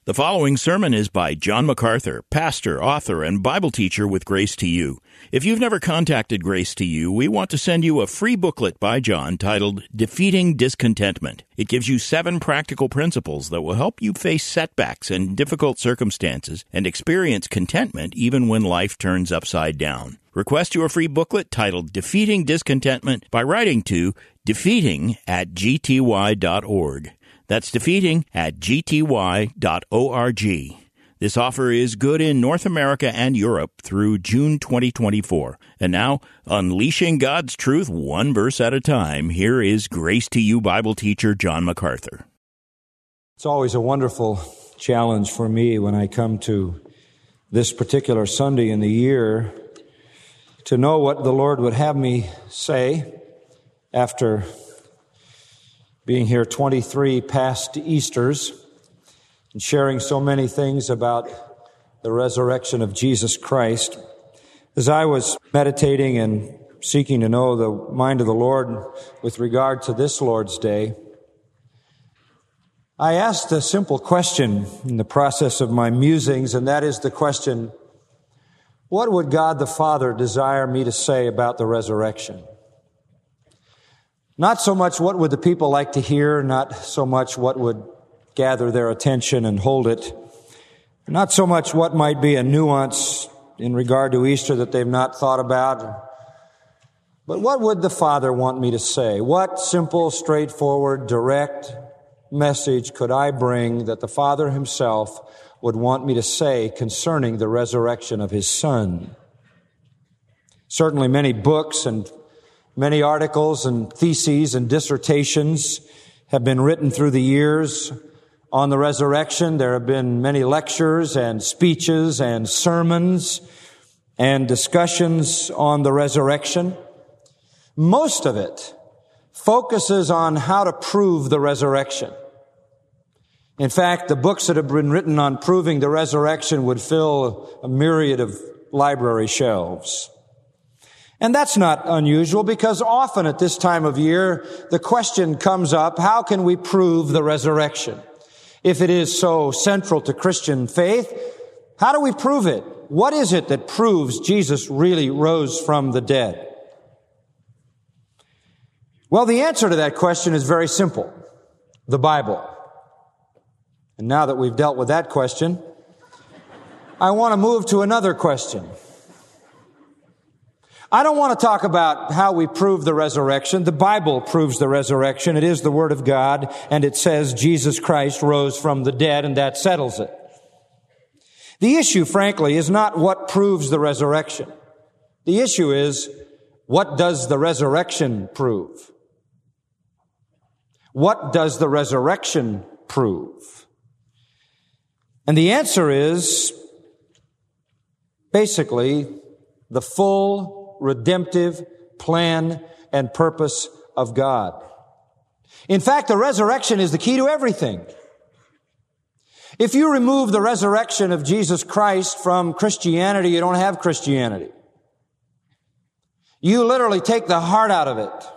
The following sermon is by John MacArthur, pastor, author, and Bible teacher with Grace to You. If you've never contacted Grace to You, we want to send you a free booklet by John titled Defeating Discontentment. It gives you 7 practical principles that will help you face setbacks and difficult circumstances and experience contentment even when life turns upside down. Request your free booklet titled Defeating Discontentment by writing to defeating@gty.org. That's defeating@gty.org. This offer is good in North America and Europe through June 2024. And now, unleashing God's truth one verse at a time, here is Grace to You Bible teacher John MacArthur. It's always a wonderful challenge for me when I come to this particular Sunday in the year to know what the Lord would have me say after being here 23 past Easters and sharing so many things about the resurrection of Jesus Christ. As I was meditating and seeking to know the mind of the Lord with regard to this Lord's Day, I asked a simple question in the process of my musings, and that is the question, what would God the Father desire me to say about the resurrection? Not so much what would the people like to hear, not so much what would gather their attention and hold it, not so much what might be a nuance in regard to Easter that they've not thought about, but what would the Father want me to say? What simple, straightforward, direct message could I bring that the Father himself would want me to say concerning the resurrection of his Son? Certainly many books and many articles and theses and dissertations have been written through the years on the resurrection. There have been many lectures and speeches and sermons and discussions on the resurrection. Most of it focuses on how to prove the resurrection. In fact, the books that have been written on proving the resurrection would fill a myriad of library shelves. And that's not unusual because often at this time of year, the question comes up, how can we prove the resurrection? If it is so central to Christian faith, how do we prove it? What is it that proves Jesus really rose from the dead? Well, the answer to that question is very simple. The Bible. And now that we've dealt with that question, I want to move to another question. I don't want to talk about how we prove the resurrection. The Bible proves the resurrection. It is the Word of God, and it says Jesus Christ rose from the dead, and that settles it. The issue, frankly, is not what proves the resurrection. The issue is, what does the resurrection prove? What does the resurrection prove? And the answer is, basically, the full redemptive plan and purpose of God. In fact, the resurrection is the key to everything. If you remove the resurrection of Jesus Christ from Christianity, you don't have Christianity. You literally take the heart out of it.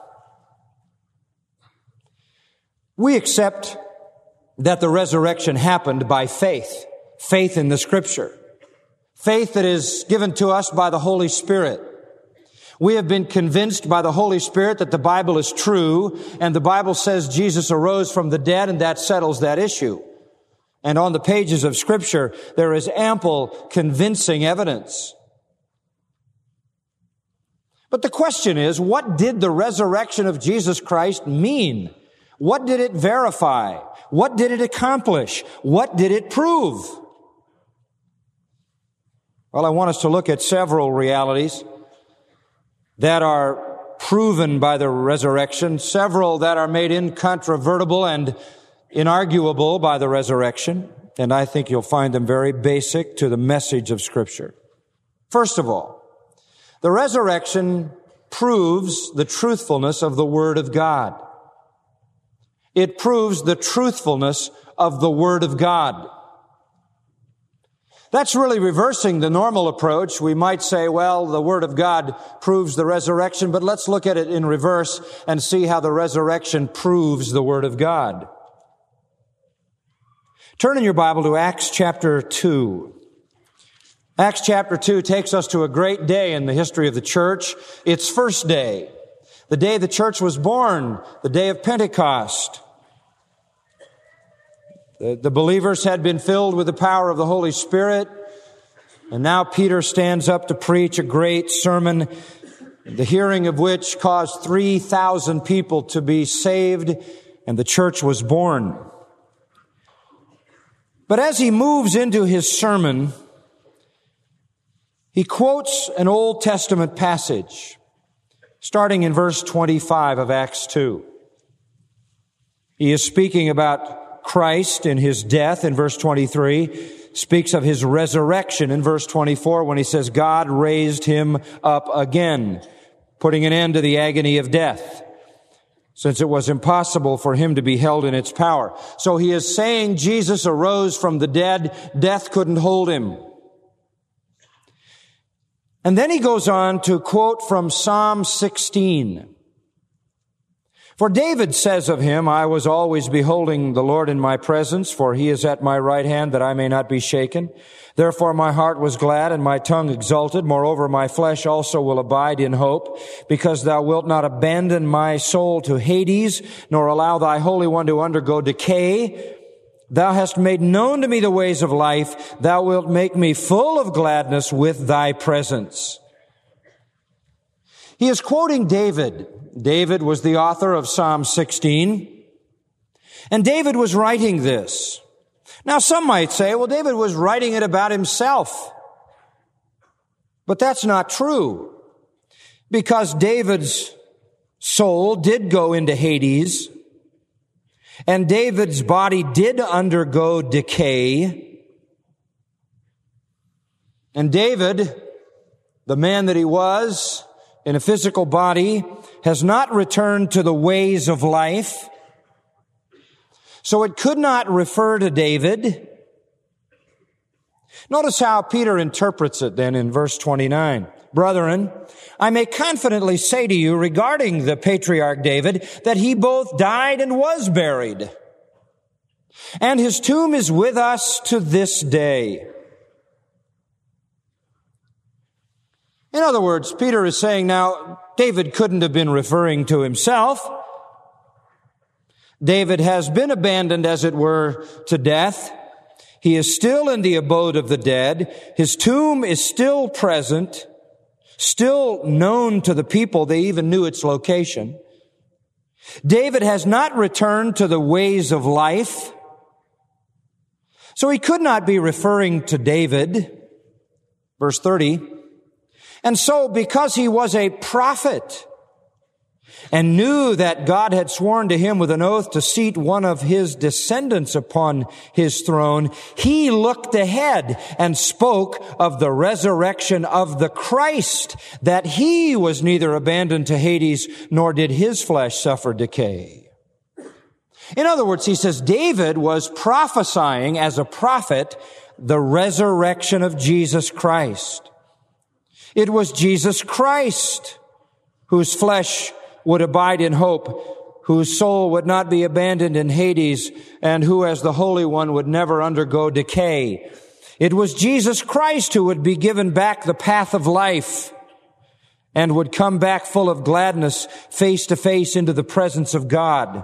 We accept that the resurrection happened by faith. Faith in the Scripture. Faith that is given to us by the Holy Spirit. We have been convinced by the Holy Spirit that the Bible is true, and the Bible says Jesus arose from the dead, and that settles that issue. And on the pages of Scripture, there is ample, convincing evidence. But the question is, what did the resurrection of Jesus Christ mean? What did it verify? What did it accomplish? What did it prove? Well, I want us to look at several realities that are proven by the resurrection, several that are made incontrovertible and inarguable by the resurrection, and I think you'll find them very basic to the message of Scripture. First of all, the resurrection proves the truthfulness of the Word of God. It proves the truthfulness of the Word of God. That's really reversing the normal approach. We might say, well, the Word of God proves the resurrection, but let's look at it in reverse and see how the resurrection proves the Word of God. Turn in your Bible to Acts chapter 2. Acts chapter 2 takes us to a great day in the history of the church. Its first day, the day the church was born, the day of Pentecost. The believers had been filled with the power of the Holy Spirit, and now Peter stands up to preach a great sermon, the hearing of which caused 3,000 people to be saved, and the church was born. But as he moves into his sermon, he quotes an Old Testament passage, starting in verse 25 of Acts 2. He is speaking about Christ and his death in verse 23, speaks of his resurrection in verse 24 when he says, God raised him up again, putting an end to the agony of death, since it was impossible for him to be held in its power. So he is saying Jesus arose from the dead. Death couldn't hold him. And then he goes on to quote from Psalm 16. For David says of him, I was always beholding the Lord in my presence, for he is at my right hand that I may not be shaken. Therefore my heart was glad and my tongue exulted. Moreover, my flesh also will abide in hope, because thou wilt not abandon my soul to Hades, nor allow thy Holy One to undergo decay. Thou hast made known to me the ways of life. Thou wilt make me full of gladness with thy presence. He is quoting David. David was the author of Psalm 16. And David was writing this. Now some might say, well, David was writing it about himself. But that's not true. Because David's soul did go into Hades, and David's body did undergo decay. And David, the man that he was in a physical body, has not returned to the ways of life. So it could not refer to David. Notice how Peter interprets it then in verse 29. Brethren, I may confidently say to you regarding the patriarch David that he both died and was buried, and his tomb is with us to this day. In other words, Peter is saying now, David couldn't have been referring to himself. David has been abandoned, as it were, to death. He is still in the abode of the dead. His tomb is still present, still known to the people. They even knew its location. David has not returned to the ways of life. So he could not be referring to David. Verse 30. And so, because he was a prophet and knew that God had sworn to him with an oath to seat one of his descendants upon his throne, he looked ahead and spoke of the resurrection of the Christ, that he was neither abandoned to Hades, nor did his flesh suffer decay. In other words, he says David was prophesying as a prophet the resurrection of Jesus Christ. It was Jesus Christ whose flesh would abide in hope, whose soul would not be abandoned in Hades, and who as the Holy One would never undergo decay. It was Jesus Christ who would be given back the path of life and would come back full of gladness, face to face into the presence of God.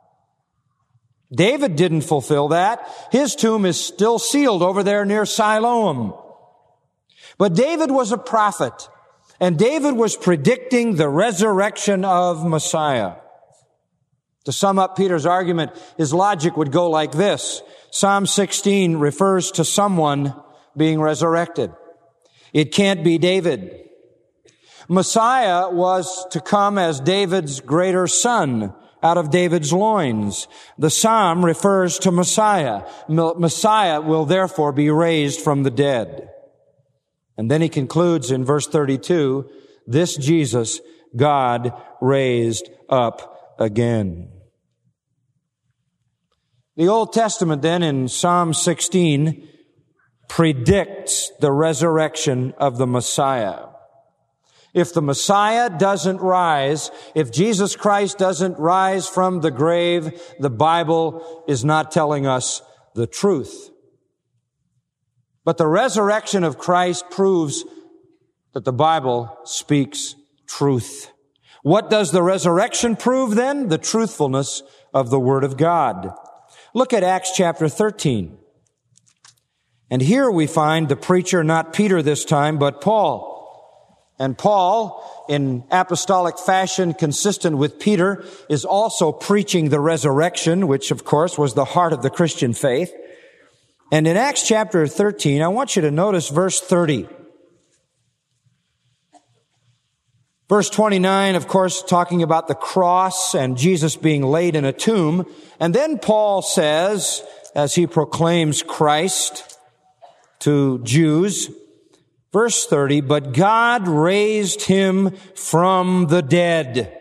David didn't fulfill that. His tomb is still sealed over there near Siloam. But David was a prophet, and David was predicting the resurrection of Messiah. To sum up Peter's argument, his logic would go like this. Psalm 16 refers to someone being resurrected. It can't be David. Messiah was to come as David's greater son out of David's loins. The psalm refers to Messiah. Messiah will therefore be raised from the dead. And then he concludes in verse 32, this Jesus God raised up again. The Old Testament then in Psalm 16 predicts the resurrection of the Messiah. If the Messiah doesn't rise, if Jesus Christ doesn't rise from the grave, the Bible is not telling us the truth. But the resurrection of Christ proves that the Bible speaks truth. What does the resurrection prove then? The truthfulness of the Word of God. Look at Acts chapter 13. And here we find the preacher, not Peter this time, but Paul. And Paul, in apostolic fashion consistent with Peter, is also preaching the resurrection, which of course was the heart of the Christian faith. And in Acts chapter 13, I want you to notice verse 30. Verse 29, of course, talking about the cross and Jesus being laid in a tomb. And then Paul says, as he proclaims Christ to Jews, verse 30, but God raised him from the dead.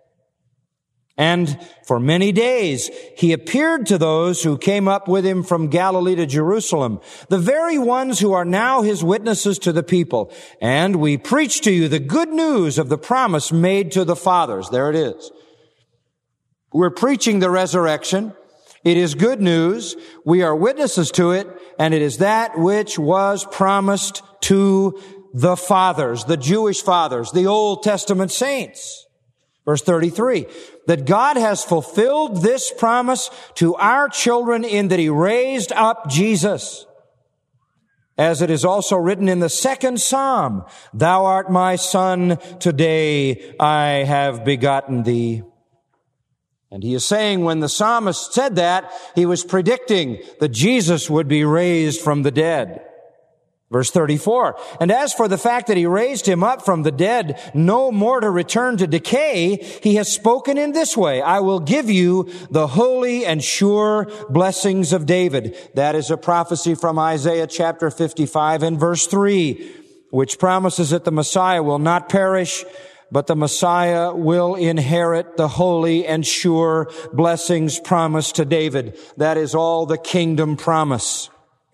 And for many days he appeared to those who came up with him from Galilee to Jerusalem, the very ones who are now his witnesses to the people. And we preach to you the good news of the promise made to the fathers. There it is. We're preaching the resurrection. It is good news. We are witnesses to it, and it is that which was promised to the fathers, the Jewish fathers, the Old Testament saints. Verse 33, that God has fulfilled this promise to our children in that he raised up Jesus. As it is also written in the second Psalm, thou art my son, today I have begotten thee. And he is saying when the psalmist said that, he was predicting that Jesus would be raised from the dead. Verse 34, and as for the fact that he raised him up from the dead, no more to return to decay, he has spoken in this way, I will give you the holy and sure blessings of David. That is a prophecy from Isaiah chapter 55 and verse 3, which promises that the Messiah will not perish, but the Messiah will inherit the holy and sure blessings promised to David. That is all the kingdom promise.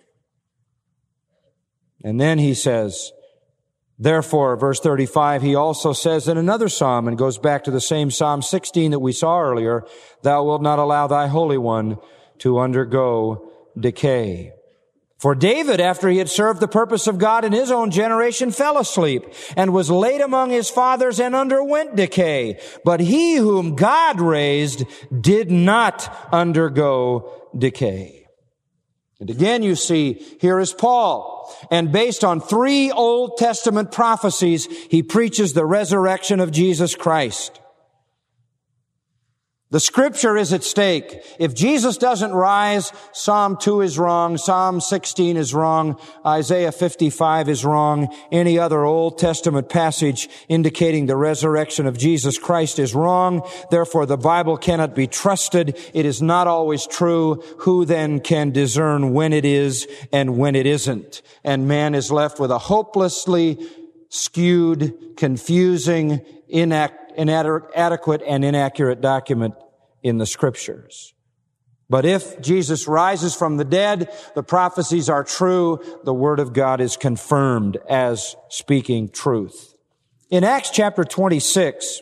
And then he says, therefore, verse 35, he also says in another psalm, and goes back to the same Psalm 16 that we saw earlier, thou wilt not allow thy Holy One to undergo decay. For David, after he had served the purpose of God in his own generation, fell asleep and was laid among his fathers and underwent decay. But he whom God raised did not undergo decay. And again, you see, here is Paul. And based on 3 Old Testament prophecies, he preaches the resurrection of Jesus Christ. The Scripture is at stake. If Jesus doesn't rise, Psalm 2 is wrong, Psalm 16 is wrong, Isaiah 55 is wrong, any other Old Testament passage indicating the resurrection of Jesus Christ is wrong. Therefore, the Bible cannot be trusted. It is not always true. Who then can discern when it is and when it isn't? And man is left with a hopelessly skewed, confusing, inadequate and inaccurate document in the Scriptures. But if Jesus rises from the dead, the prophecies are true, the Word of God is confirmed as speaking truth. In Acts chapter 26,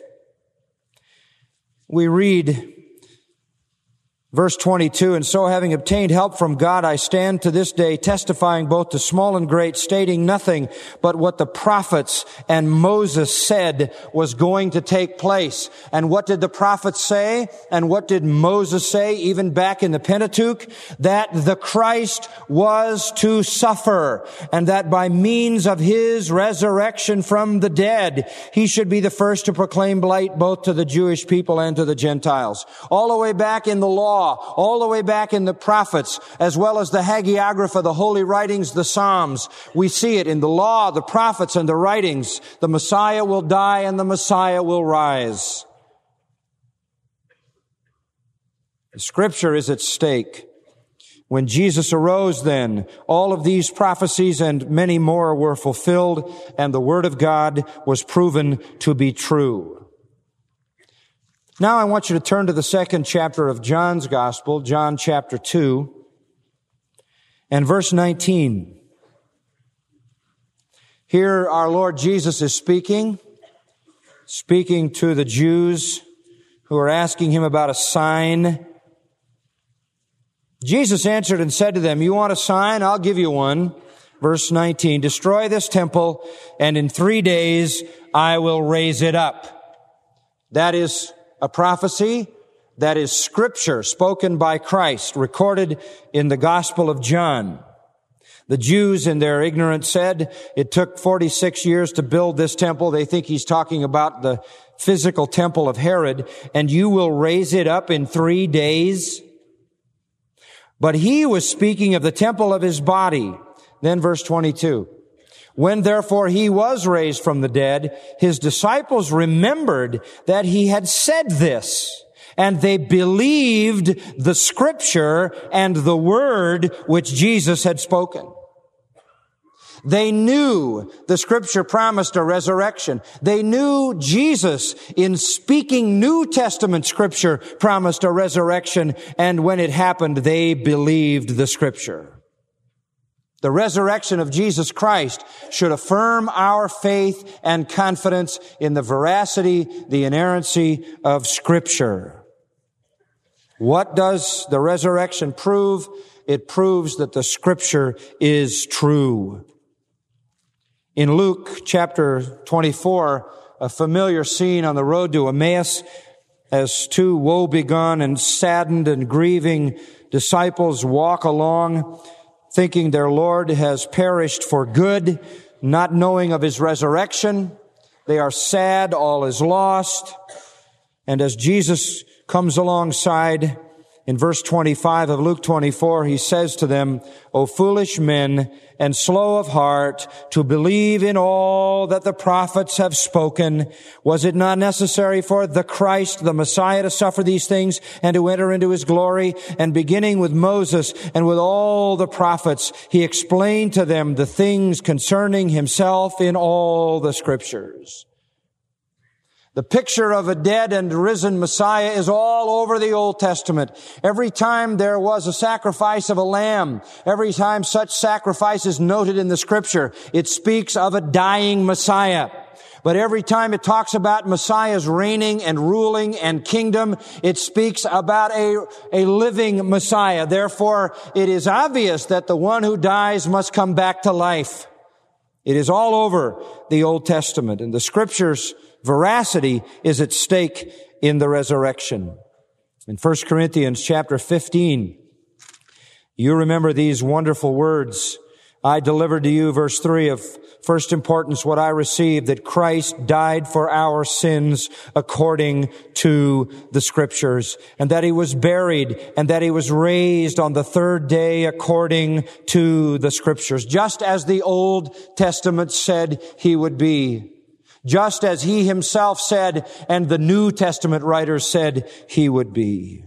we read verse 22, and so having obtained help from God, I stand to this day testifying both to small and great, stating nothing but what the prophets and Moses said was going to take place. And what did the prophets say? And what did Moses say, even back in the Pentateuch? That the Christ was to suffer, and that by means of his resurrection from the dead, he should be the first to proclaim light both to the Jewish people and to the Gentiles. All the way back in the law, all the way back in the prophets, as well as the hagiographa, the holy writings, the Psalms. We see it in the law, the prophets, and the writings. The Messiah will die and the Messiah will rise. The Scripture is at stake. When Jesus arose then, all of these prophecies and many more were fulfilled, and the Word of God was proven to be true. Now I want you to turn to the 2nd chapter of John's Gospel, John chapter 2, and verse 19. Here our Lord Jesus is speaking to the Jews who are asking him about a sign. Jesus answered and said to them, you want a sign? I'll give you one. Verse 19, destroy this temple, and in 3 days I will raise it up. That is a prophecy. That is scripture spoken by Christ, recorded in the Gospel of John. The Jews in their ignorance said it took 46 years to build this temple. They think he's talking about the physical temple of Herod, and you will raise it up in 3 days. But he was speaking of the temple of his body. Then verse 22. When therefore he was raised from the dead, his disciples remembered that he had said this, and they believed the scripture and the word which Jesus had spoken. They knew the scripture promised a resurrection. They knew Jesus, in speaking New Testament scripture, promised a resurrection, and when it happened, they believed the scripture. The resurrection of Jesus Christ should affirm our faith and confidence in the veracity, the inerrancy of Scripture. What does the resurrection prove? It proves that the Scripture is true. In Luke chapter 24, a familiar scene on the road to Emmaus, as two woebegone and saddened and grieving disciples walk along, thinking their Lord has perished for good, not knowing of his resurrection. They are sad, all is lost. And as Jesus comes alongside, in verse 25 of Luke 24, he says to them, O foolish men, and slow of heart to believe in all that the prophets have spoken. Was it not necessary for the Christ, the Messiah, to suffer these things and to enter into his glory? And beginning with Moses and with all the prophets, he explained to them the things concerning himself in all the scriptures. The picture of a dead and risen Messiah is all over the Old Testament. Every time there was a sacrifice of a lamb, every time such sacrifice is noted in the Scripture, it speaks of a dying Messiah. But every time it talks about Messiah's reigning and ruling and kingdom, it speaks about a living Messiah. Therefore, it is obvious that the one who dies must come back to life. It is all over the Old Testament, and the Scriptures' veracity is at stake in the resurrection. In 1 Corinthians chapter 15, you remember these wonderful words. I delivered to you, verse 3, of first importance what I received, that Christ died for our sins according to the Scriptures, and that he was buried, and that he was raised on the third day according to the Scriptures, just as the Old Testament said he would be. Just as he himself said, and the New Testament writers said he would be.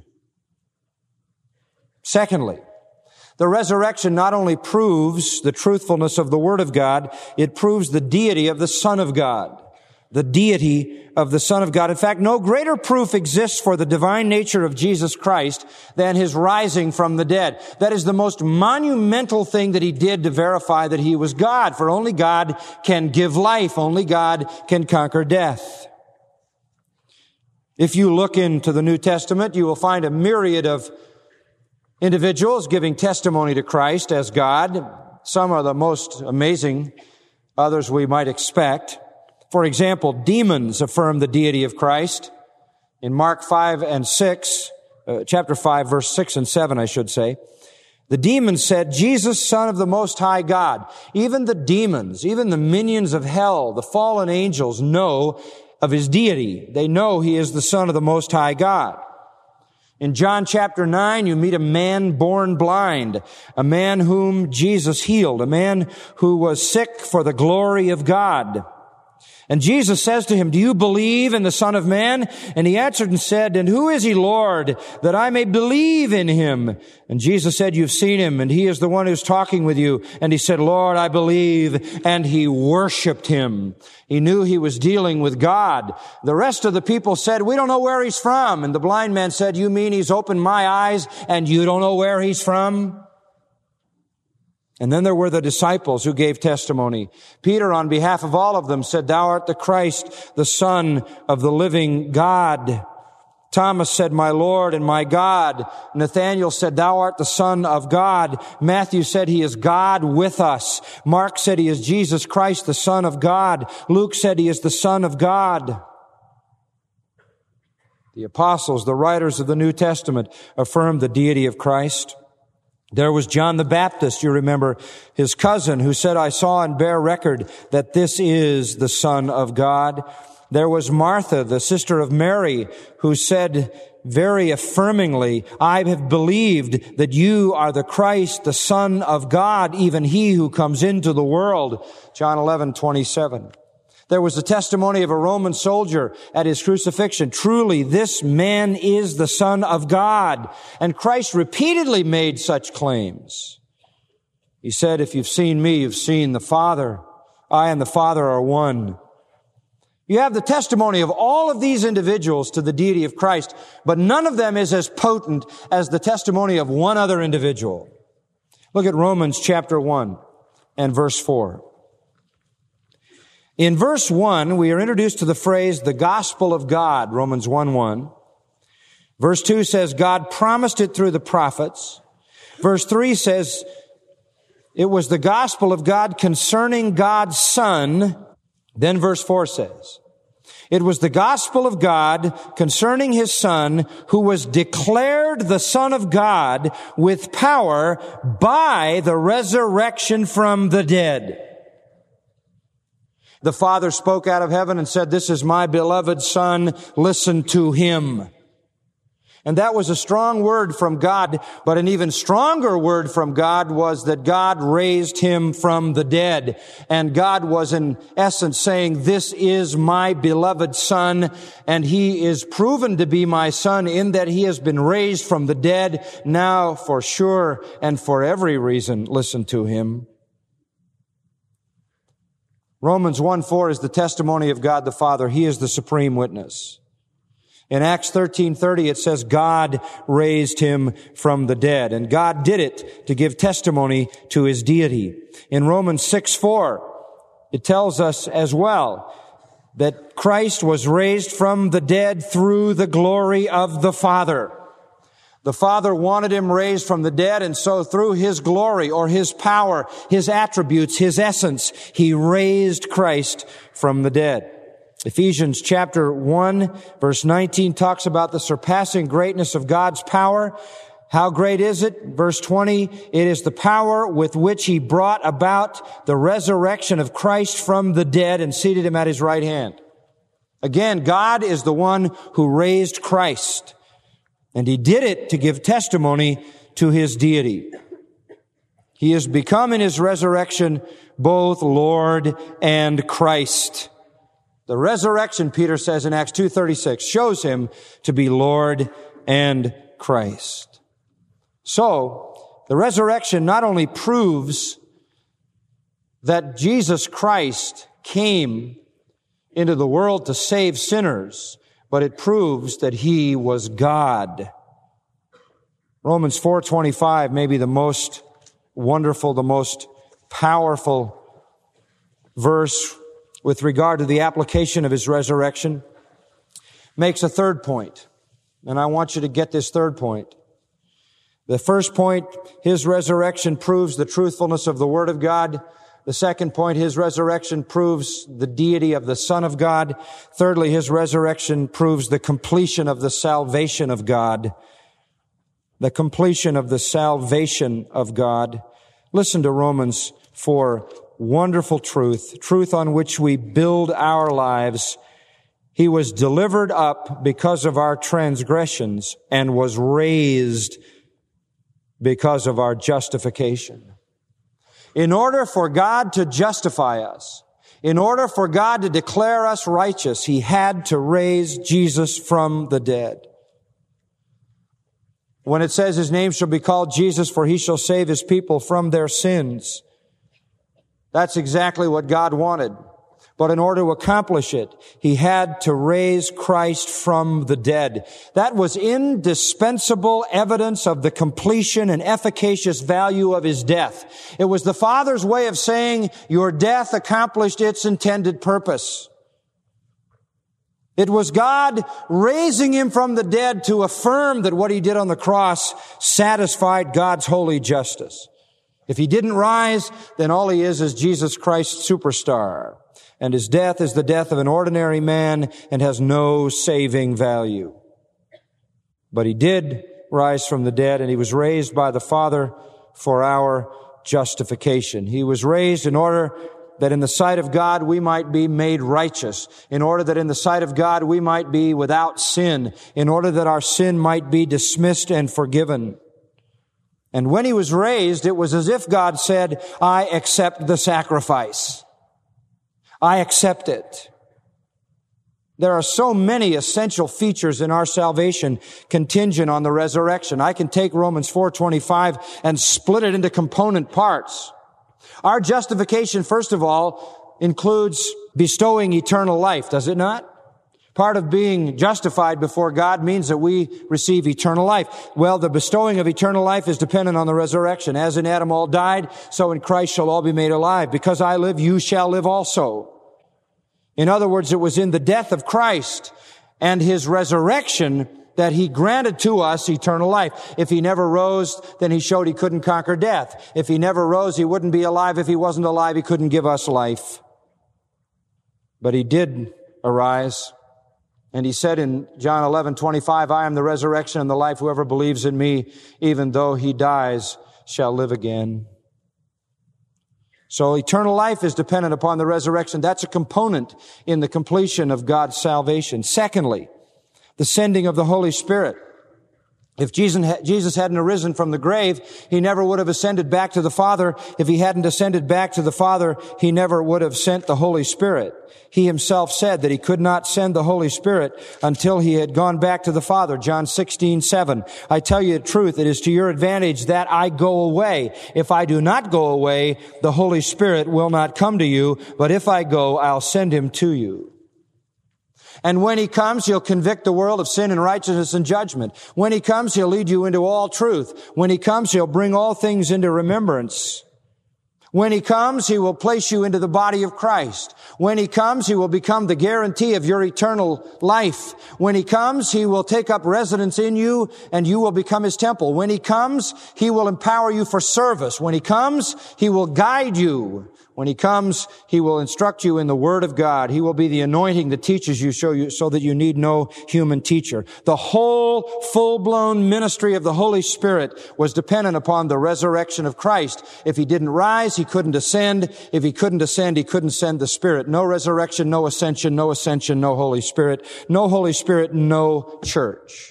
Secondly, the resurrection not only proves the truthfulness of the Word of God, it proves the deity of the Son of God. The deity of the Son of God. In fact, no greater proof exists for the divine nature of Jesus Christ than his rising from the dead. That is the most monumental thing that he did to verify that he was God. For only God can give life. Only God can conquer death. If you look into the New Testament, you will find a myriad of individuals giving testimony to Christ as God. Some are the most amazing. Others we might expect. For example, demons affirm the deity of Christ. In Mark 5 and 6, chapter 5, verse 6 and 7, I should say, the demons said, Jesus, Son of the Most High God. Even the demons, even the minions of hell, the fallen angels know of his deity. They know he is the Son of the Most High God. In John chapter 9, you meet a man born blind, a man whom Jesus healed, a man who was sick for the glory of God. And Jesus says to him, do you believe in the Son of Man? And he answered and said, and who is he, Lord, that I may believe in him? And Jesus said, you've seen him, and he is the one who's talking with you. And he said, Lord, I believe. And he worshiped him. He knew he was dealing with God. The rest of the people said, we don't know where he's from. And the blind man said, you mean he's opened my eyes and you don't know where he's from? And then there were the disciples who gave testimony. Peter, on behalf of all of them, said, thou art the Christ, the Son of the living God. Thomas said, "My Lord and my God." Nathanael said, "Thou art the Son of God." Matthew said, "He is God with us." Mark said, "He is Jesus Christ, the Son of God." Luke said, "He is the Son of God." The apostles, the writers of the New Testament, affirmed the deity of Christ. There was John the Baptist, you remember, his cousin, who said, "I saw and bear record that this is the Son of God." There was Martha, the sister of Mary, who said very affirmingly, "I have believed that you are the Christ, the Son of God, even he who comes into the world." John 11:27. There was the testimony of a Roman soldier at his crucifixion. "Truly, this man is the Son of God." And Christ repeatedly made such claims. He said, "If you've seen me, you've seen the Father. I and the Father are one." You have the testimony of all of these individuals to the deity of Christ, but none of them is as potent as the testimony of one other individual. Look at Romans chapter 1 and verse 4. In verse 1, we are introduced to the phrase, the gospel of God, Romans 1:1. Verse 2 says, God promised it through the prophets. Verse 3 says, it was the gospel of God concerning God's Son. Then verse 4 says, it was the gospel of God concerning His Son, who was declared the Son of God with power by the resurrection from the dead. The Father spoke out of heaven and said, "This is my beloved Son, listen to Him." And that was a strong word from God, but an even stronger word from God was that God raised Him from the dead. And God was in essence saying, "This is my beloved Son, and He is proven to be my Son in that He has been raised from the dead. Now, for sure and for every reason, listen to Him." Romans 1:4 is the testimony of God the Father. He is the supreme witness. In Acts 13:30, it says God raised Him from the dead. And God did it to give testimony to His deity. In Romans 6:4, it tells us as well that Christ was raised from the dead through the glory of the Father. The Father wanted Him raised from the dead, and so through His glory or His power, His attributes, His essence, He raised Christ from the dead. Ephesians chapter 1, verse 19 talks about the surpassing greatness of God's power. How great is it? Verse 20, it is the power with which He brought about the resurrection of Christ from the dead and seated Him at His right hand. Again, God is the one who raised Christ, and He did it to give testimony to His deity. He has become in His resurrection both Lord and Christ. The resurrection, Peter says in Acts 2:36, shows Him to be Lord and Christ. So, the resurrection not only proves that Jesus Christ came into the world to save sinners, but it proves that He was God. Romans 4:25 may be the most wonderful, the most powerful verse with regard to the application of His resurrection. Makes a third point. And I want you to get this third point. The first point, His resurrection proves the truthfulness of the Word of God. The second point, His resurrection proves the deity of the Son of God. Thirdly, His resurrection proves the completion of the salvation of God. The completion of the salvation of God. Listen to Romans 4. Wonderful truth on which we build our lives. He was delivered up because of our transgressions and was raised because of our justification. In order for God to justify us, in order for God to declare us righteous, He had to raise Jesus from the dead. When it says His name shall be called Jesus, for He shall save His people from their sins, that's exactly what God wanted. But in order to accomplish it, He had to raise Christ from the dead. That was indispensable evidence of the completion and efficacious value of His death. It was the Father's way of saying, your death accomplished its intended purpose. It was God raising him from the dead to affirm that what he did on the cross satisfied God's holy justice. If he didn't rise, then all he is Jesus Christ's superstar. And his death is the death of an ordinary man and has no saving value. But he did rise from the dead, and he was raised by the Father for our justification. He was raised in order that in the sight of God we might be made righteous, in order that in the sight of God we might be without sin, in order that our sin might be dismissed and forgiven. And when he was raised, it was as if God said, I accept the sacrifice. I accept it. There are so many essential features in our salvation contingent on the resurrection. I can take Romans 4:25 and split it into component parts. Our justification, first of all, includes bestowing eternal life, does it not? Part of being justified before God means that we receive eternal life. Well, the bestowing of eternal life is dependent on the resurrection. As in Adam all died, so in Christ shall all be made alive. Because I live, you shall live also. In other words, it was in the death of Christ and his resurrection that he granted to us eternal life. If he never rose, then he showed he couldn't conquer death. If he never rose, he wouldn't be alive. If he wasn't alive, he couldn't give us life. But he did arise. And he said in John 11:25, I am the resurrection and the life. Whoever believes in me, even though he dies, shall live again. So eternal life is dependent upon the resurrection. That's a component in the completion of God's salvation. Secondly, the sending of the Holy Spirit. If Jesus hadn't arisen from the grave, he never would have ascended back to the Father. If he hadn't ascended back to the Father, he never would have sent the Holy Spirit. He himself said that he could not send the Holy Spirit until he had gone back to the Father. John 16:7. I tell you the truth, it is to your advantage that I go away. If I do not go away, the Holy Spirit will not come to you, but if I go, I'll send him to you. And when he comes, he'll convict the world of sin and righteousness and judgment. When he comes, he'll lead you into all truth. When he comes, he'll bring all things into remembrance. When he comes, he will place you into the body of Christ. When he comes, he will become the guarantee of your eternal life. When he comes, he will take up residence in you and you will become his temple. When he comes, he will empower you for service. When he comes, he will guide you. When he comes, he will instruct you in the Word of God. He will be the anointing that teaches you so that you need no human teacher. The whole full-blown ministry of the Holy Spirit was dependent upon the resurrection of Christ. If he didn't rise, he couldn't ascend. If he couldn't ascend, he couldn't send the Spirit. No resurrection, no ascension, no ascension, no Holy Spirit. No Holy Spirit, no church.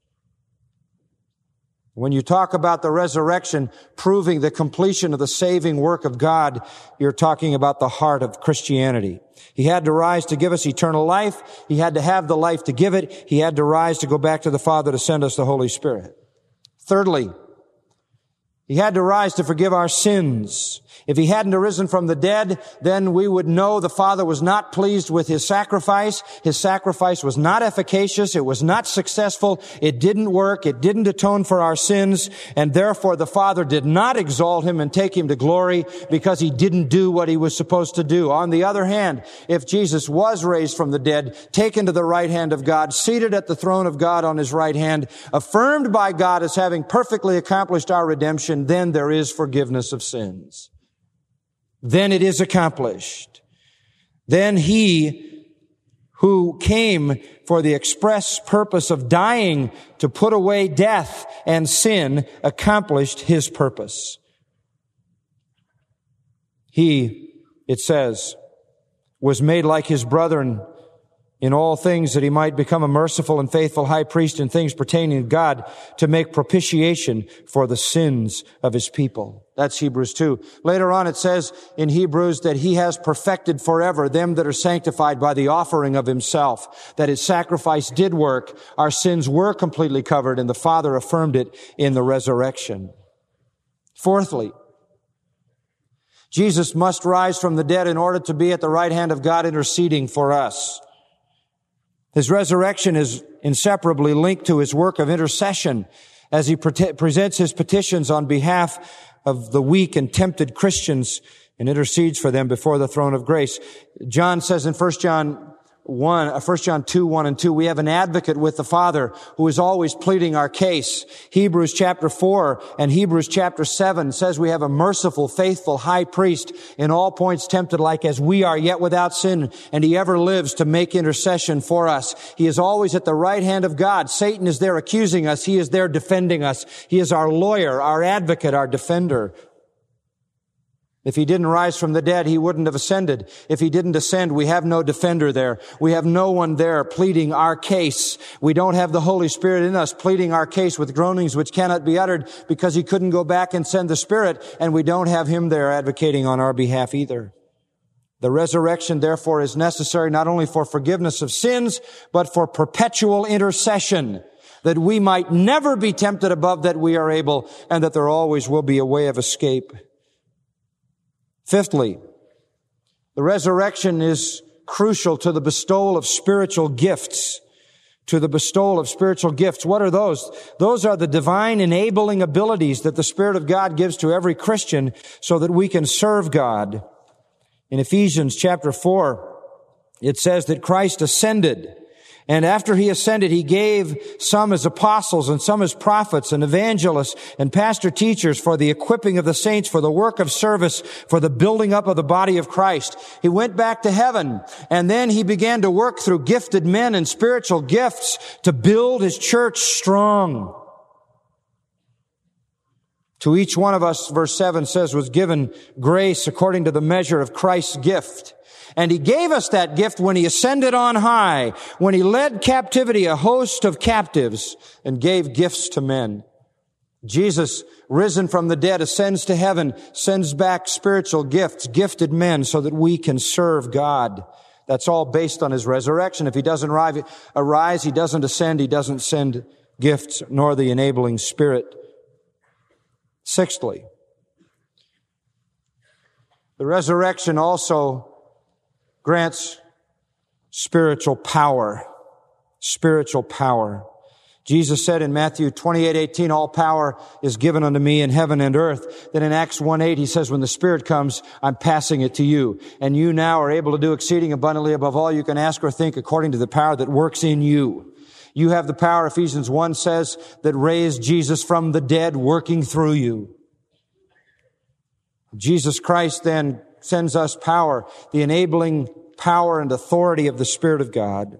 When you talk about the resurrection proving the completion of the saving work of God, you're talking about the heart of Christianity. He had to rise to give us eternal life. He had to have the life to give it. He had to rise to go back to the Father to send us the Holy Spirit. Thirdly, he had to rise to forgive our sins. If he hadn't arisen from the dead, then we would know the Father was not pleased with his sacrifice. His sacrifice was not efficacious. It was not successful. It didn't work. It didn't atone for our sins. And therefore, the Father did not exalt him and take him to glory because he didn't do what he was supposed to do. On the other hand, if Jesus was raised from the dead, taken to the right hand of God, seated at the throne of God on his right hand, affirmed by God as having perfectly accomplished our redemption, then there is forgiveness of sins. Then it is accomplished. Then he who came for the express purpose of dying to put away death and sin accomplished his purpose. He, it says, was made like his brethren in all things that he might become a merciful and faithful high priest in things pertaining to God to make propitiation for the sins of his people. That's Hebrews 2. Later on it says in Hebrews that he has perfected forever them that are sanctified by the offering of himself, that his sacrifice did work. Our sins were completely covered and the Father affirmed it in the resurrection. Fourthly, Jesus must rise from the dead in order to be at the right hand of God interceding for us. His resurrection is inseparably linked to his work of intercession as he presents his petitions on behalf of the weak and tempted Christians and intercedes for them before the throne of grace. John says in 1 John 1 John 2, 1 and 2, we have an advocate with the Father who is always pleading our case. Hebrews chapter 4 and Hebrews chapter 7 says we have a merciful, faithful high priest in all points tempted like as we are, yet without sin, and he ever lives to make intercession for us. He is always at the right hand of God. Satan is there accusing us. He is there defending us. He is our lawyer, our advocate, our defender. If he didn't rise from the dead, he wouldn't have ascended. If he didn't ascend, we have no defender there. We have no one there pleading our case. We don't have the Holy Spirit in us pleading our case with groanings which cannot be uttered because he couldn't go back and send the Spirit, and we don't have him there advocating on our behalf either. The resurrection, therefore, is necessary not only for forgiveness of sins, but for perpetual intercession, that we might never be tempted above that we are able, and that there always will be a way of escape. Fifthly, the resurrection is crucial to the bestowal of spiritual gifts. To the bestowal of spiritual gifts. What are those? Those are the divine enabling abilities that the Spirit of God gives to every Christian so that we can serve God. In Ephesians chapter 4, it says that Christ ascended. And after he ascended, he gave some as apostles and some as prophets and evangelists and pastor teachers for the equipping of the saints, for the work of service, for the building up of the body of Christ. He went back to heaven, and then he began to work through gifted men and spiritual gifts to build his church strong. To each one of us, verse 7 says, was given grace according to the measure of Christ's gift. And he gave us that gift when he ascended on high, when he led captivity a host of captives and gave gifts to men. Jesus, risen from the dead, ascends to heaven, sends back spiritual gifts, gifted men, so that we can serve God. That's all based on his resurrection. If he doesn't arise, he doesn't ascend, he doesn't send gifts, nor the enabling Spirit. Sixthly, the resurrection also grants spiritual power. Spiritual power. Jesus said in Matthew 28:18, all power is given unto me in heaven and earth. Then in Acts 1:8, he says, when the Spirit comes, I'm passing it to you. And you now are able to do exceeding abundantly above all you can ask or think according to the power that works in you. You have the power, Ephesians 1 says, that raised Jesus from the dead working through you. Jesus Christ then sends us power, the enabling power and authority of the Spirit of God.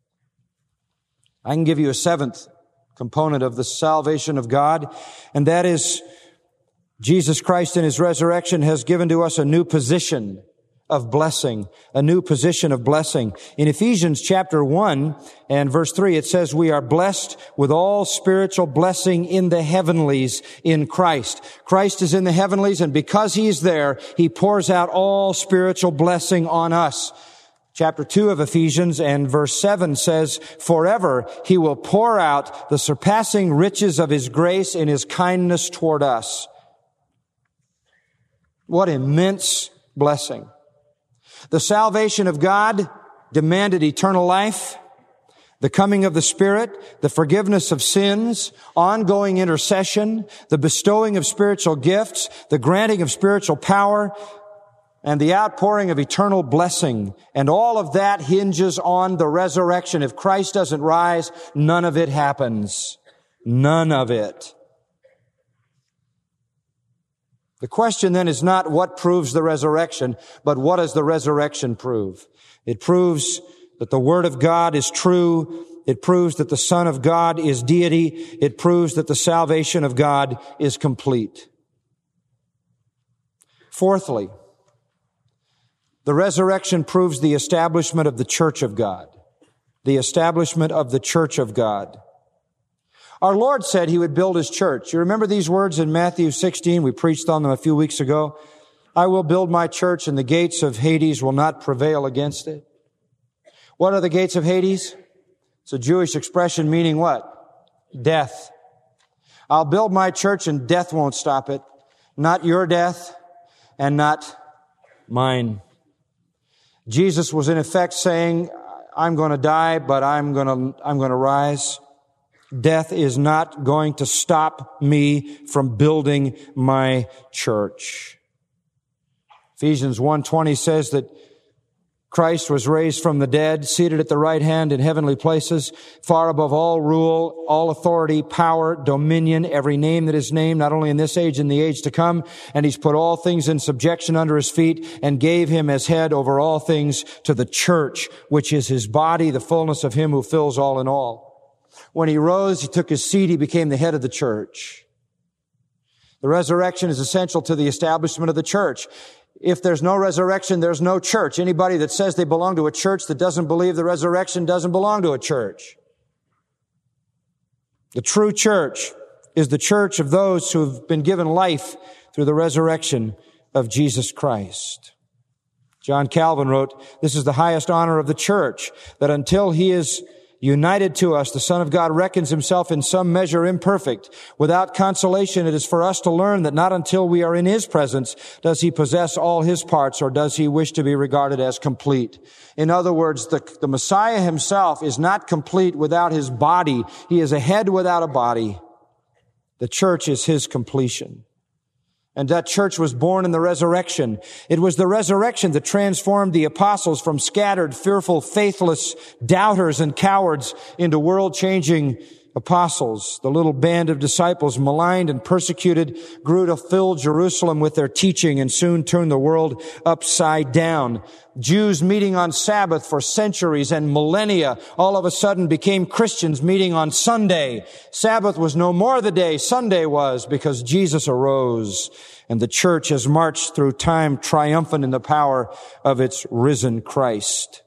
I can give you a seventh component of the salvation of God, and that is Jesus Christ in his resurrection has given to us a new position of blessing, a new position of blessing. In Ephesians chapter 1 and verse 3, it says, we are blessed with all spiritual blessing in the heavenlies in Christ. Christ is in the heavenlies, and because he is there, he pours out all spiritual blessing on us. Chapter 2 of Ephesians and verse 7 says, forever he will pour out the surpassing riches of his grace in his kindness toward us. What immense blessing. The salvation of God demanded eternal life, the coming of the Spirit, the forgiveness of sins, ongoing intercession, the bestowing of spiritual gifts, the granting of spiritual power, and the outpouring of eternal blessing. And all of that hinges on the resurrection. If Christ doesn't rise, none of it happens. None of it. The question then is not what proves the resurrection, but what does the resurrection prove? It proves that the Word of God is true. It proves that the Son of God is deity. It proves that the salvation of God is complete. Fourthly, the resurrection proves the establishment of the church of God. The establishment of the church of God. Our Lord said he would build his church. You remember these words in Matthew 16? We preached on them a few weeks ago. I will build my church, and the gates of Hades will not prevail against it. What are the gates of Hades? It's a Jewish expression meaning what? Death. I'll build my church, and death won't stop it. Not your death, and not mine. Jesus was in effect saying, I'm going to die, but I'm going to rise. Death is not going to stop me from building my church. Ephesians 1:20 says that Christ was raised from the dead, seated at the right hand in heavenly places, far above all rule, all authority, power, dominion, every name that is named, not only in this age, in the age to come. And he's put all things in subjection under his feet and gave him as head over all things to the church, which is his body, the fullness of him who fills all in all. When he rose, he took his seat, he became the head of the church. The resurrection is essential to the establishment of the church. If there's no resurrection, there's no church. Anybody that says they belong to a church that doesn't believe the resurrection doesn't belong to a church. The true church is the church of those who have been given life through the resurrection of Jesus Christ. John Calvin wrote, "This is the highest honor of the church, that until he is united to us, the Son of God reckons himself in some measure imperfect. Without consolation, it is for us to learn that not until we are in his presence does he possess all his parts, or does he wish to be regarded as complete." In other words, the Messiah himself is not complete without his body. He is a head without a body. The church is his completion. And that church was born in the resurrection. It was the resurrection that transformed the apostles from scattered, fearful, faithless doubters and cowards into world-changing apostles. The little band of disciples, maligned and persecuted, grew to fill Jerusalem with their teaching and soon turned the world upside down. Jews meeting on Sabbath for centuries and millennia all of a sudden became Christians meeting on Sunday. Sabbath was no more the day, Sunday was, because Jesus arose. And the church has marched through time triumphant in the power of its risen Christ.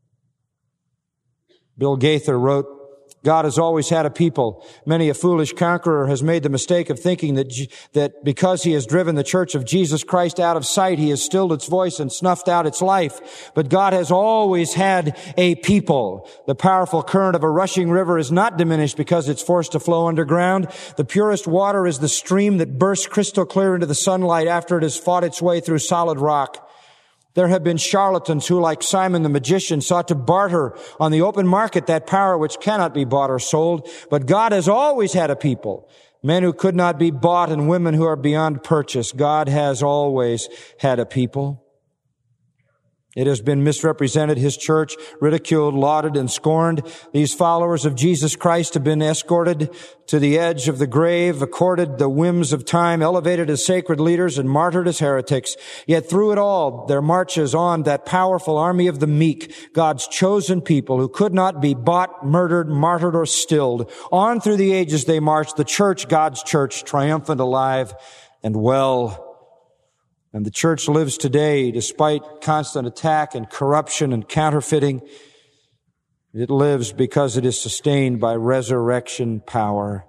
Bill Gaither wrote, "God has always had a people. Many a foolish conqueror has made the mistake of thinking that because he has driven the church of Jesus Christ out of sight, he has stilled its voice and snuffed out its life. But God has always had a people. The powerful current of a rushing river is not diminished because it's forced to flow underground. The purest water is the stream that bursts crystal clear into the sunlight after it has fought its way through solid rock. There have been charlatans who, like Simon the magician, sought to barter on the open market that power which cannot be bought or sold. But God has always had a people, men who could not be bought and women who are beyond purchase. God has always had a people. It has been misrepresented, his church, ridiculed, lauded, and scorned. These followers of Jesus Christ have been escorted to the edge of the grave, accorded the whims of time, elevated as sacred leaders, and martyred as heretics. Yet through it all, there marches on that powerful army of the meek, God's chosen people who could not be bought, murdered, martyred, or stilled. On through the ages they march, the church, God's church, triumphant, alive, and well. And the church lives today despite constant attack and corruption and counterfeiting. It lives because it is sustained by resurrection power.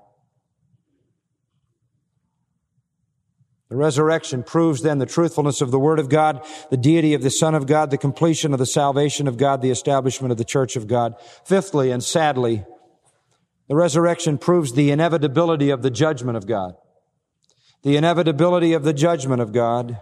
The resurrection proves then the truthfulness of the Word of God, the deity of the Son of God, the completion of the salvation of God, the establishment of the church of God. Fifthly, and sadly, the resurrection proves the inevitability of the judgment of God. The inevitability of the judgment of God.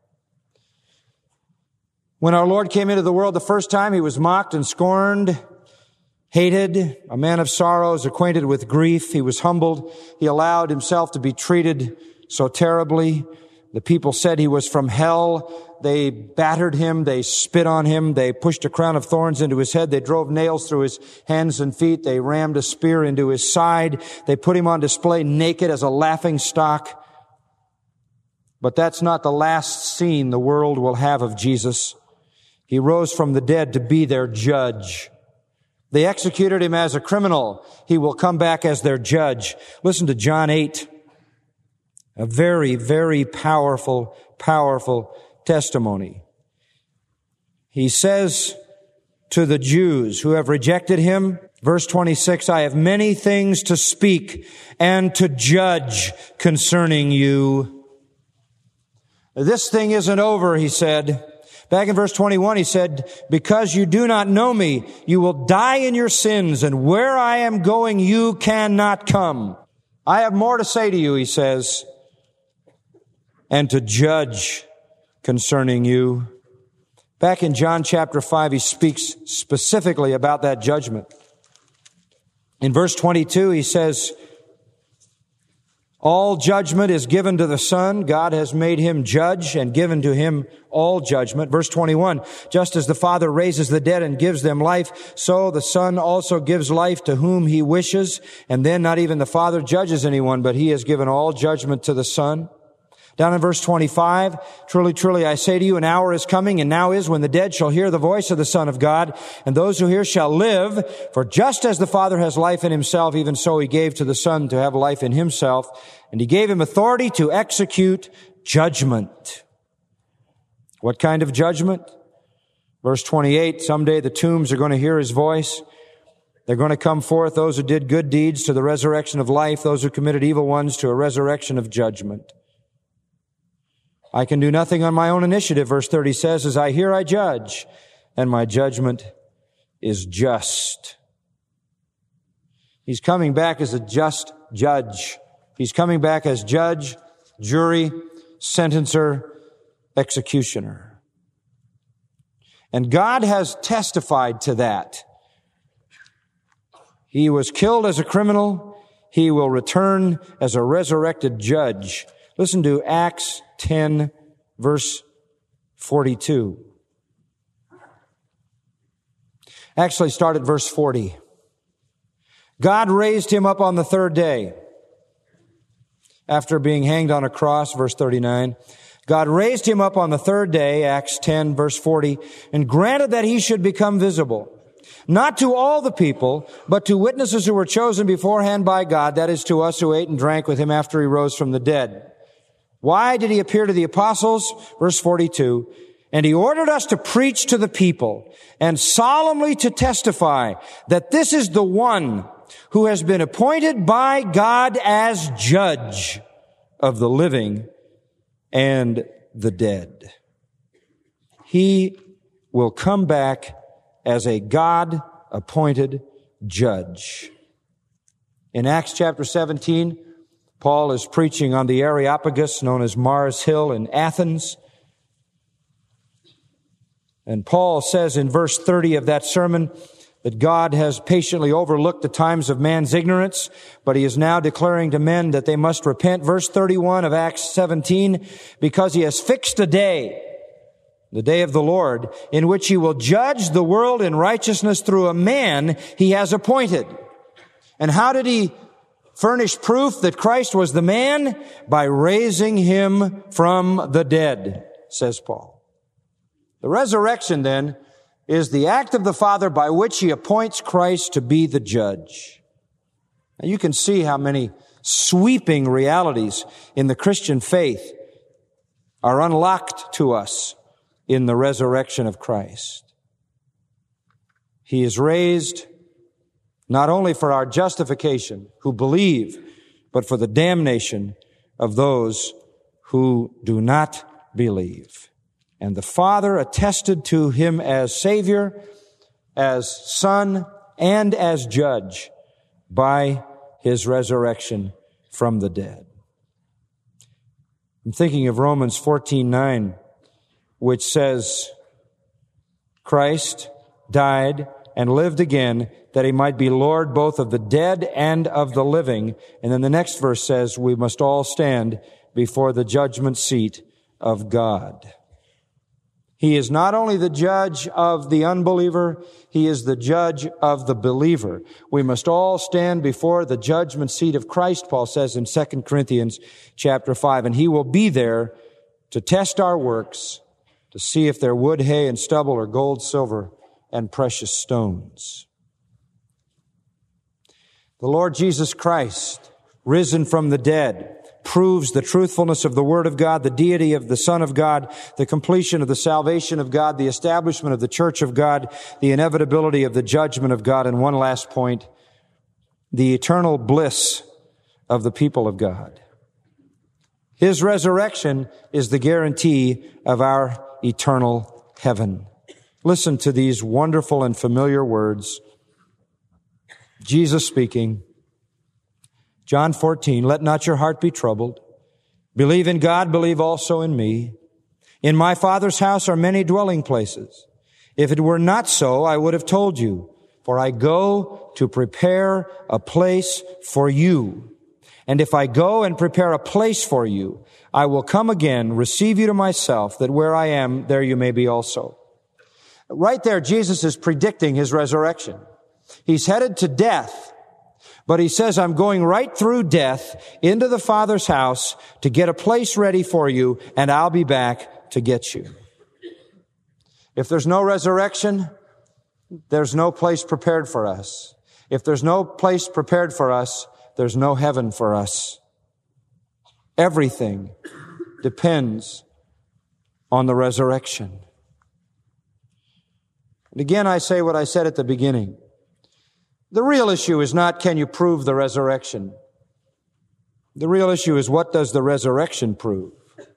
When our Lord came into the world the first time, he was mocked and scorned, hated, a man of sorrows, acquainted with grief. He was humbled. He allowed himself to be treated so terribly. The people said he was from hell. They battered him. They spit on him. They pushed a crown of thorns into his head. They drove nails through his hands and feet. They rammed a spear into his side. They put him on display naked as a laughing stock. But that's not the last scene the world will have of Jesus. He rose from the dead to be their judge. They executed him as a criminal. He will come back as their judge. Listen to John 8. A very, very powerful, powerful testimony. He says to the Jews who have rejected him, verse 26, "I have many things to speak and to judge concerning you." This thing isn't over, he said. Back in verse 21, he said, "Because you do not know me, you will die in your sins, and where I am going, you cannot come. I have more to say to you," he says, "and to judge concerning you." Back in John chapter 5, he speaks specifically about that judgment. In verse 22, he says, All judgment is given to the Son. God has made him judge and given to him all judgment. Verse 21, just as the Father raises the dead and gives them life, so the Son also gives life to whom he wishes. And then not even the Father judges anyone, but he has given all judgment to the Son. Down in verse 25, truly, truly, I say to you, an hour is coming, and now is, when the dead shall hear the voice of the Son of God, and those who hear shall live. For just as the Father has life in himself, even so he gave to the Son to have life in himself, and he gave him authority to execute judgment. What kind of judgment? Verse 28, someday the tombs are going to hear his voice. They're going to come forth, those who did good deeds to the resurrection of life, those who committed evil ones to a resurrection of judgment. I can do nothing on my own initiative, verse 30 says, as I hear I judge, and my judgment is just. He's coming back as a just judge. He's coming back as judge, jury, sentencer, executioner. And God has testified to that. He was killed as a criminal. He will return as a resurrected judge. Listen to Acts 10, verse 42. Actually, start at verse 40. God raised him up on the third day after being hanged on a cross, verse 39. God raised him up on the third day, Acts 10, verse 40, and granted that he should become visible, not to all the people, but to witnesses who were chosen beforehand by God, that is, to us who ate and drank with him after he rose from the dead. Why did he appear to the apostles? Verse 42, and he ordered us to preach to the people and solemnly to testify that this is the one who has been appointed by God as judge of the living and the dead. He will come back as a God-appointed judge. In Acts chapter 17, Paul is preaching on the Areopagus, known as Mars Hill in Athens. And Paul says in verse 30 of that sermon that God has patiently overlooked the times of man's ignorance, but he is now declaring to men that they must repent. Verse 31 of Acts 17, because he has fixed a day, the day of the Lord, in which he will judge the world in righteousness through a man he has appointed. And how did he furnish proof that Christ was the man? By raising him from the dead, says Paul. The resurrection, then, is the act of the Father by which he appoints Christ to be the judge. Now, you can see how many sweeping realities in the Christian faith are unlocked to us in the resurrection of Christ. He is raised not only for our justification, who believe, but for the damnation of those who do not believe. And the Father attested to him as Savior, as Son, and as Judge by his resurrection from the dead. I'm thinking of Romans 14:9, which says, Christ died and lived again that he might be Lord both of the dead and of the living. And then the next verse says, we must all stand before the judgment seat of God. He is not only the judge of the unbeliever, he is the judge of the believer. We must all stand before the judgment seat of Christ, Paul says in 2 Corinthians chapter 5. And he will be there to test our works, to see if they're wood, hay, and stubble, or gold, silver, and precious stones. The Lord Jesus Christ, risen from the dead, proves the truthfulness of the Word of God, the deity of the Son of God, the completion of the salvation of God, the establishment of the church of God, the inevitability of the judgment of God, and one last point, the eternal bliss of the people of God. His resurrection is the guarantee of our eternal heaven. Listen to these wonderful and familiar words. Jesus speaking, John 14, let not your heart be troubled. Believe in God, believe also in me. In my Father's house are many dwelling places. If it were not so, I would have told you, for I go to prepare a place for you. And if I go and prepare a place for you, I will come again, receive you to myself, that where I am, there you may be also. Right there, Jesus is predicting his resurrection. He's headed to death, but he says, I'm going right through death into the Father's house to get a place ready for you, and I'll be back to get you. If there's no resurrection, there's no place prepared for us. If there's no place prepared for us, there's no heaven for us. Everything depends on the resurrection. And again, I say what I said at the beginning. The real issue is not, can you prove the resurrection? The real issue is, what does the resurrection prove?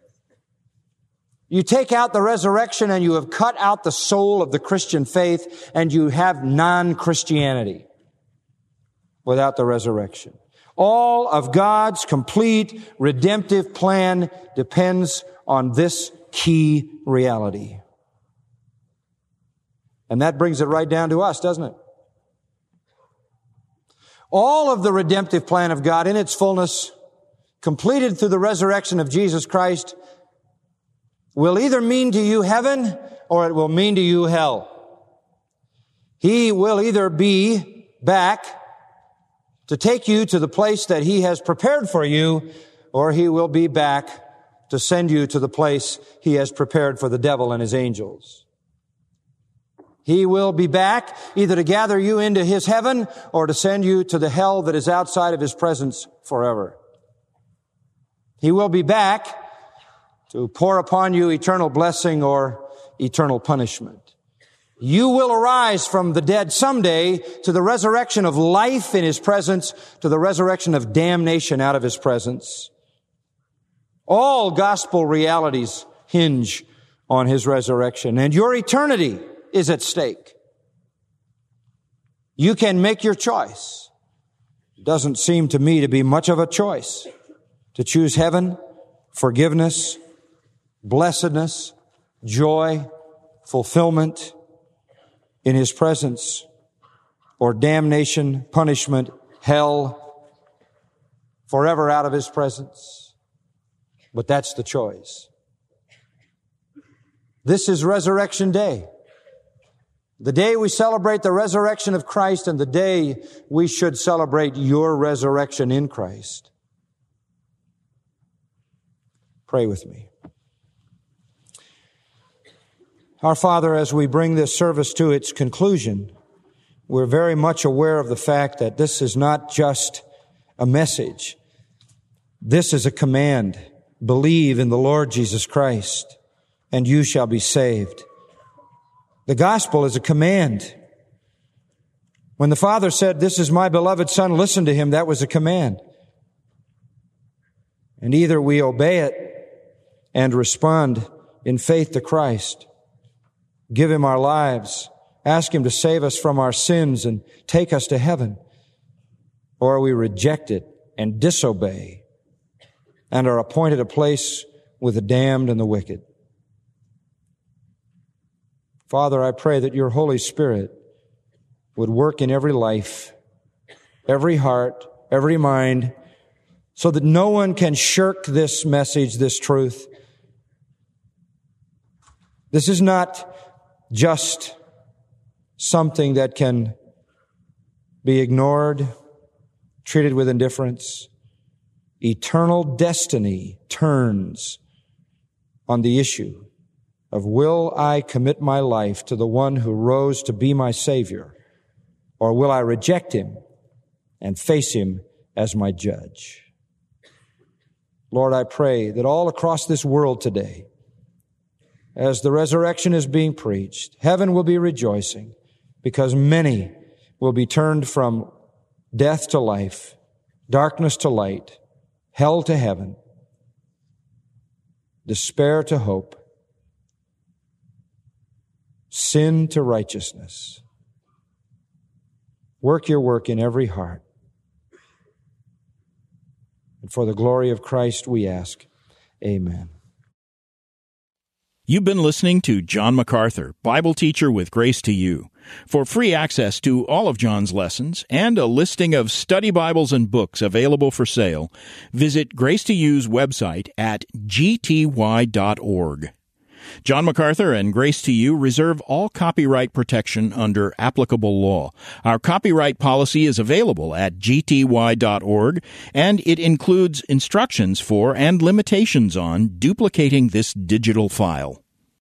You take out the resurrection and you have cut out the soul of the Christian faith, and you have non-Christianity without the resurrection. All of God's complete redemptive plan depends on this key reality. And that brings it right down to us, doesn't it? All of the redemptive plan of God in its fullness, completed through the resurrection of Jesus Christ, will either mean to you heaven or it will mean to you hell. He will either be back to take you to the place that he has prepared for you, or he will be back to send you to the place he has prepared for the devil and his angels. He will be back either to gather you into his heaven or to send you to the hell that is outside of his presence forever. He will be back to pour upon you eternal blessing or eternal punishment. You will arise from the dead someday to the resurrection of life in his presence, to the resurrection of damnation out of his presence. All gospel realities hinge on his resurrection, and your eternity is at stake. You can make your choice. It doesn't seem to me to be much of a choice to choose heaven, forgiveness, blessedness, joy, fulfillment in his presence, or damnation, punishment, hell, forever out of his presence. But that's the choice. This is Resurrection Day. The day we celebrate the resurrection of Christ, and the day we should celebrate your resurrection in Christ. Pray with me. Our Father, as we bring this service to its conclusion, we're very much aware of the fact that this is not just a message. This is a command. Believe in the Lord Jesus Christ, and you shall be saved. The gospel is a command. When the Father said, "This is my beloved Son, listen to him," that was a command. And either we obey it and respond in faith to Christ, give him our lives, ask him to save us from our sins and take us to heaven, or we reject it and disobey and are appointed a place with the damned and the wicked. Father, I pray that your Holy Spirit would work in every life, every heart, every mind, so that no one can shirk this message, this truth. This is not just something that can be ignored, treated with indifference. Eternal destiny turns on the issue of, will I commit my life to the one who rose to be my Savior, or will I reject him and face him as my judge? Lord, I pray that all across this world today, as the resurrection is being preached, heaven will be rejoicing, because many will be turned from death to life, darkness to light, hell to heaven, despair to hope, sin to righteousness. Work your work in every heart. And for the glory of Christ we ask, amen. You've been listening to John MacArthur, Bible teacher with Grace to You. For free access to all of John's lessons and a listing of study Bibles and books available for sale, visit Grace to You's website at gty.org. John MacArthur and Grace to You reserve all copyright protection under applicable law. Our copyright policy is available at gty.org, and it includes instructions for and limitations on duplicating this digital file.